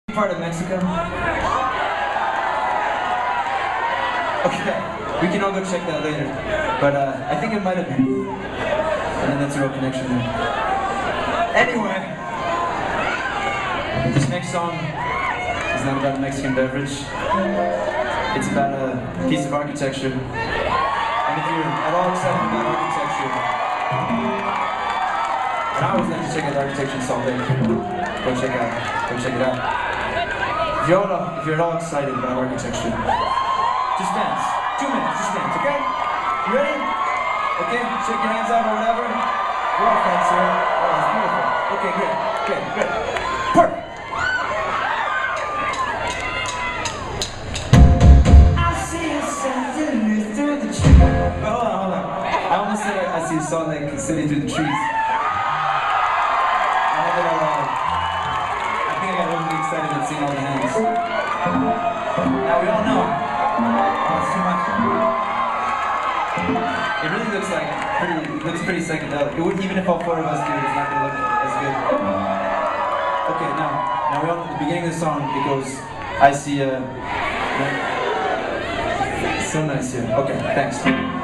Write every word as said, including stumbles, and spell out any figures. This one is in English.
Part of Mexico? Okay, we can all go check that later. But uh, I think it might have been. And then that's a real connection there. Anyway, this next song is not about a Mexican beverage. It's about a piece of architecture. And if you're at all excited about architecture, and I always like to check out architecture in Salt Lake. Go check out, go check it out. If you're, all, if you're at all excited about architecture, just dance. Two minutes, just dance, okay? You ready? Okay, shake your hands out or whatever. We're all friends here. Oh, that's beautiful. Okay, good, good, good. Perfect. I see a Salt Lake through the trees. Oh, hold on, hold on. I almost said I, I see Salt Lake City through the trees. I had that all I think I got overly excited at seeing all the hands. Now we all know. Oh, it's too much. It really looks like pretty. It looks pretty psychedelic. It would, even if all four of us do it, it's not gonna look as good. Okay, now, now we all, at the beginning of the song, it goes, I see a. So nice here. Okay, thanks.